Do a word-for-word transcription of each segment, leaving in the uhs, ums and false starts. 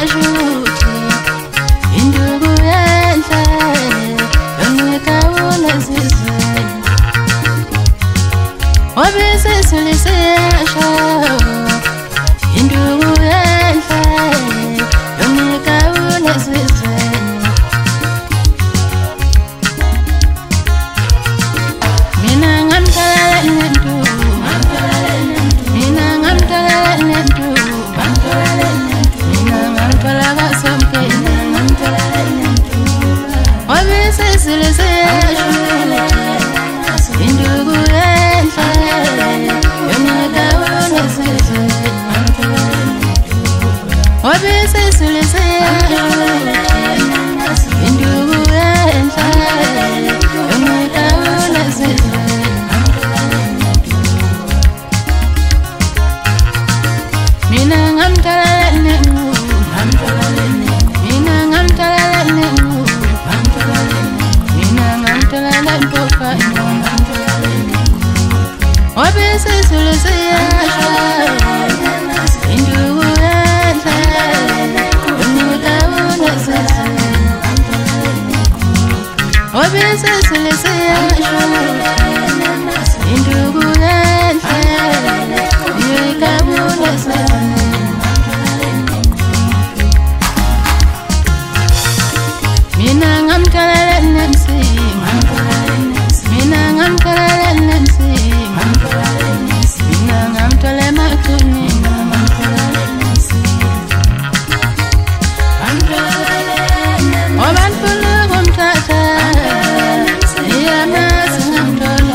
siyashuthi induku yenhle yonika ulesizweni obisisuli siyasho induku yenhle yonika ulesizweni mina ngamtala nentu mina ngamtala nentu mina ngamtala kasomkeni obisisuli siyasho induku yenhle yonika ulesizweni obisisuli siyasho induku yenhle yonika ulesizweni mina ngamtala nentu mina ngamtala nentu mina ngamtala lempofa obisisulu siyasho induku yenhle yonika ulesizweni obisisulu siyasho induku yenhle yonika ulesizweni mina ngamtala nensi mina ngamtala nensi mina ngamtala makuni obantfulu kumthatha iyamasi ngamthola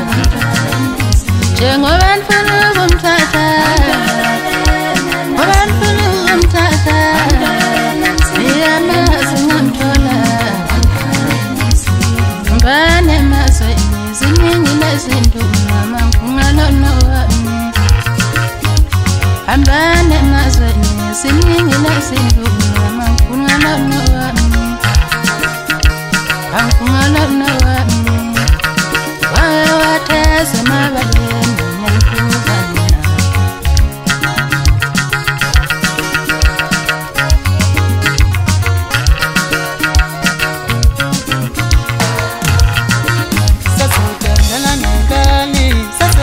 njengobantfulu kumthatha obantfulu kumthatha iyamasi ngamthola mbane mazweni ziningi lezinto mama kungalona wami ambane mazweni ziningi lezinto mama kungalona wami kungalona wami wawe watheze mabaleni nyankuzana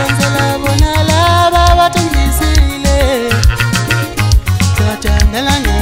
La